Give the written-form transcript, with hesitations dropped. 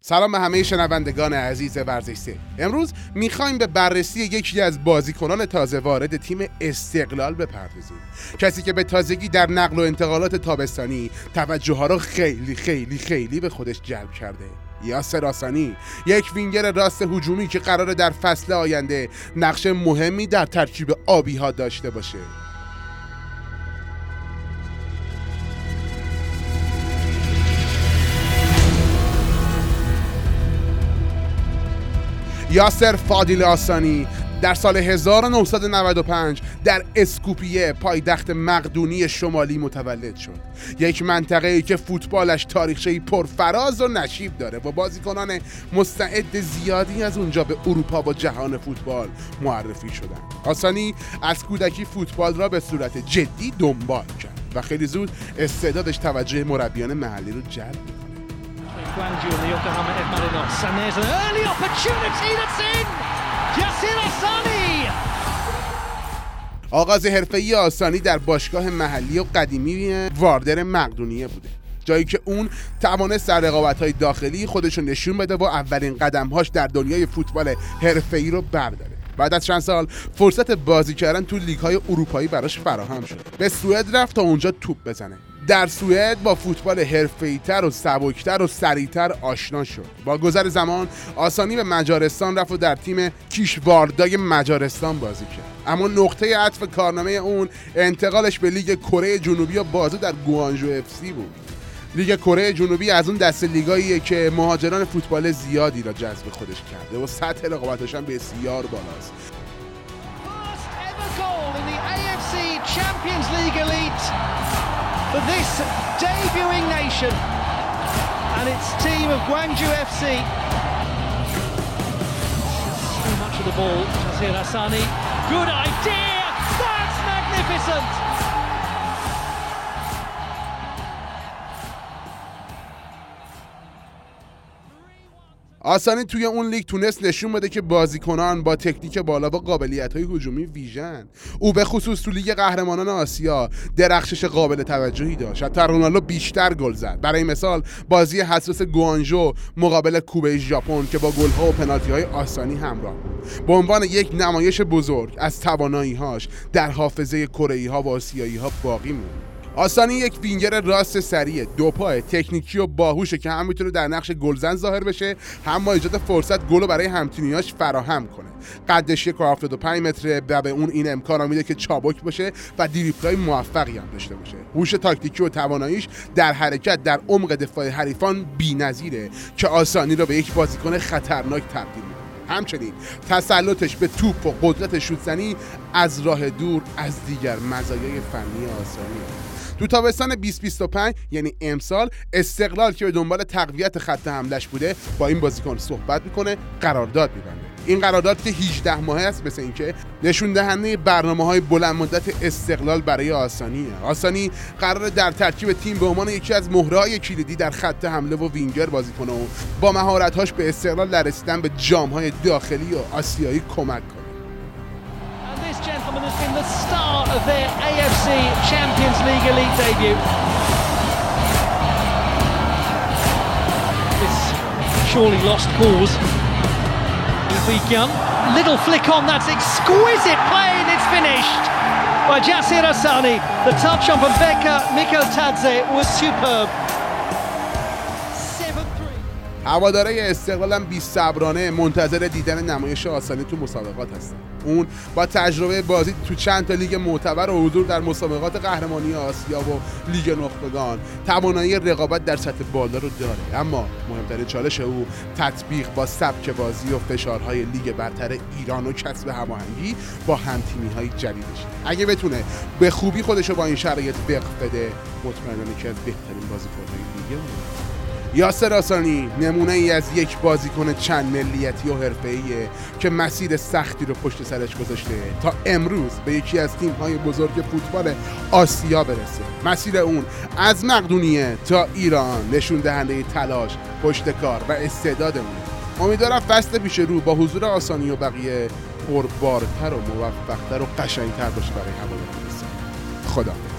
سلام به همه شنوندگان عزیز ورزش 3. امروز میخوایم به بررسی یکی از بازیکنان تازه وارد تیم استقلال بپردازیم. کسی که به تازگی در نقل و انتقالات تابستانی توجه ها رو خیلی به خودش جلب کرده. یاسر آسانی، یک وینگر راست هجومی که قراره در فصل آینده نقش مهمی در ترکیب آبی ها داشته باشه. یاسر فاضل آسانی در سال 1995 در اسکوپیه پایتخت مقدونی شمالی متولد شد. یک منطقه‌ای که فوتبالش تاریخچه‌ای پرفراز و نشیب داره و بازیکنان مستعد زیادی از اونجا به اروپا و جهان فوتبال معرفی شدند. آسانی از کودکی فوتبال را به صورت جدی دنبال کرد و خیلی زود استعدادش توجه مربیان محلی رو جلب کرد. Guangzhou and the Yokohama F. Marinos, and there's an early opportunity that's in! Yasser Asani! آغاز حرفه‌ای آسانی در باشگاه محلی و قدیمی واردر مقدونیه بوده، جایی که اون توانست در رقابت‌های داخلی خودش رو نشون بده و اولین قدم‌هاش در دنیای فوتبال حرفه‌ای رو برداره. بعد از چند سال فرصت بازی کردن تو لیگ‌های اروپایی براش فراهم شد. به سوئد رفت تا اونجا توپ بزنه. در سوئد با فوتبال حرفه‌ای‌تر و سبک‌تر و سریع‌تر آشنا شد. با گذر زمان آسانی به مجارستان رفت و در تیم کیشواردای مجارستان بازی کرد. اما نقطه عطف کارنامه اون انتقالش به لیگ کره جنوبی و بازی در گوانژو اف سی بود. لیگ کره جنوبی از اون دسته لیگاییه که مهاجران فوتبال زیادی را جذب خودش کرده و سطح رقابتش هم بسیار بالاست. For this debuting nation and its team of Guangzhou FC. So much of the ball, Yasser Asani. Good idea! That's magnificent! آسانی توی اون لیگ تونست نشون بده که بازیکنان با تکنیک بالا و قابلیت‌های هجومی ویژن. او به خصوص تو لیگ قهرمانان آسیا درخشش قابل توجهی داشت. حتی رونالدو بیشتر گل زد. برای مثال بازی حساس گوانژو مقابل کوبه ژاپن که با گل‌ها و پنالتی‌های آسانی همراه بود. به عنوان یک نمایش بزرگ از توانایی‌هاش در حافظه کره‌ای‌ها و آسیایی‌ها باقی موند. آسانی یک وینگر راست سریع، دوپاه، تکنیکی و باهوشه که هم میتونه در نقش گلزن ظاهر بشه، هم با ایجاد فرصت گل رو برای همتیمیاش فراهم کنه. قدش 1.75 متره و به اون این امکان میده که چابک باشه و دریبل‌های موفقی هم داشته باشه. هوش تاکتیکی و تواناییش در حرکت در عمق دفاع حریفان بی‌نظیره که آسانی رو به یک بازیکن خطرناک تبدیل می‌کنه. همچنین تسلطش به توپ و قدرت شوت‌زنی از راه دور از دیگر مزایای فنی آسانیه. تو تابستان 2025 یعنی امسال استقلال که به دنبال تقویت خط حمله‌اش بوده با این بازیکن صحبت میکنه، قرارداد میبنده. این قرارداد که 18 ماهه است، مثل اینکه نشون دهنده برنامه‌های بلند مدت استقلال برای آسانیه. آسانی قراره در ترکیب تیم به عنوان یکی از مهره‌های کلیدی در خط حمله و وینگر بازی کنه و با مهارت‌هاش به استقلال در رسیدن به جام‌های داخلی و آسیایی کمک کنه. Gentleman has been the star of their AFC Champions League elite debut. This surely lost cause has begun. Little flick on, that's exquisite play and it's finished by Yasser Asani. The touch on Mbeka Mikotadze was superb. هوادارهای استقلال هم بی‌صبرانه منتظر دیدن نمایش آسانی تو مسابقات هستن. اون با تجربه بازی تو چند تا لیگ معتبر و حضور در مسابقات قهرمانی آسیا و لیگ نخبگان توانایی رقابت در سطح بالا رو داره، اما مهمترین چالش او تطبیق با سبک بازی و فشارهای لیگ برتر ایران و کسب هماهنگی با همتیمی‌های جدیدش. اگه بتونه به خوبی خودش رو با این شرایط وقف بده، مطمئناً یکی از بهترین بازیکن‌های لیگ اونه. یاسر آسانی نمونه ای از یک بازیکن چند ملیتی و حرفه‌ایه که مسیر سختی رو پشت سرش گذاشته تا امروز به یکی از تیم‌های بزرگ فوتبال آسیا برسه. مسیر اون از مقدونیه تا ایران نشون دهنده تلاش، پشتکار و استعدادمونه. امیدوارم فصل پیش رو با حضور آسانی و بقیه پربارتر و موفق‌تر و قشنگ‌تر باشه برای هواداران. خدا